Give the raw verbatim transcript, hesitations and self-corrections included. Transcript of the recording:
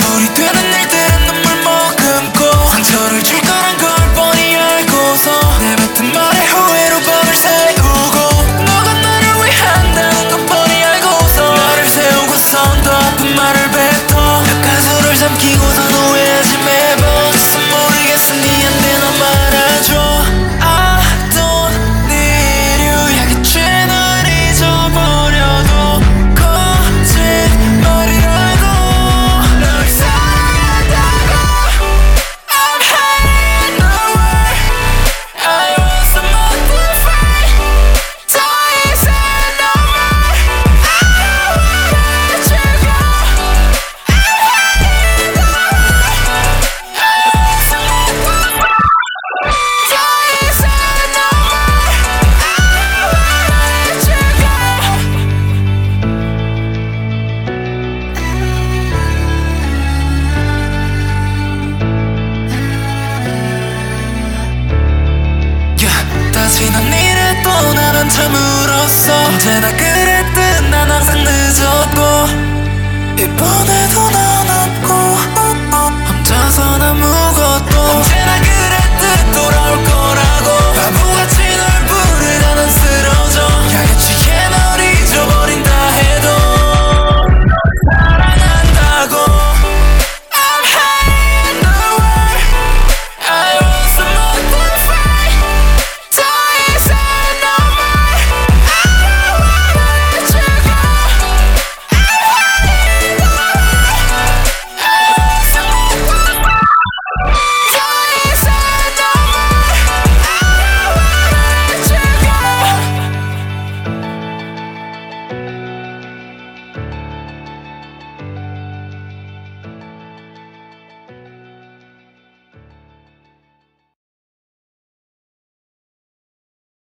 눈물이 되는 일들은 눈물 머금고 상처를 줄 거란 걸 뻔히 알고서 내뱉은 말에 후회로 밤을 새우고 너가 나를 왜 한다는 건 뻔히 알고서 나를 세우고선 더 아픈 말을 뱉어 약간 술을 삼키고선 후회하지 매번 뜻은 모르겠어 미안해 너 말아줘. I don't need you 야기죄 널 잊어버려도 거짓말이라고 널 사랑한다고 I'm hiding in the world I want some more to fight 더 이상 no more I don't wanna let you go I'm hiding in the world I want some more to fight 더 이상 no more I don't wanna let you go. Yeah, 다시 난 이랬고 나는 참 울었어 언제나 그